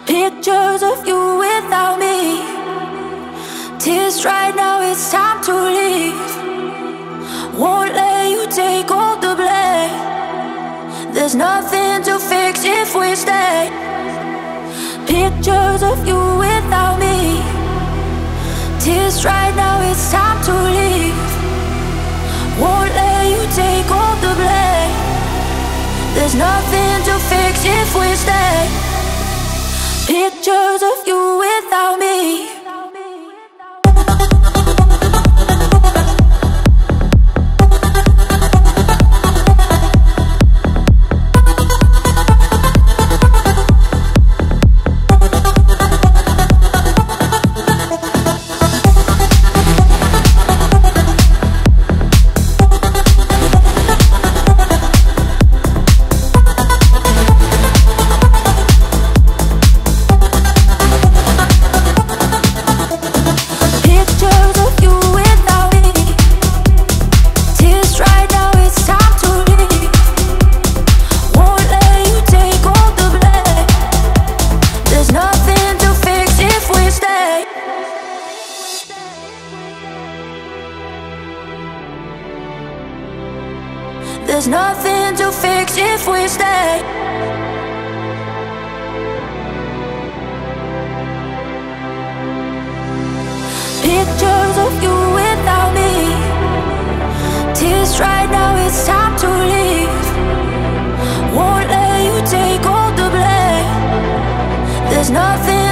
Pictures of you without me. Tears right now, it's time to leave. Won't let you take all the blame. There's nothing to fix if we stay. Pictures of you without me. Tears right now, it's time to leave. Won't let you take all the blame. There's nothing to fix if we stay. Pictures of you without me. There's nothing to fix if we stay. Pictures of you without me. Tears right now, it's time to leave. Won't let you take all the blame. There's nothing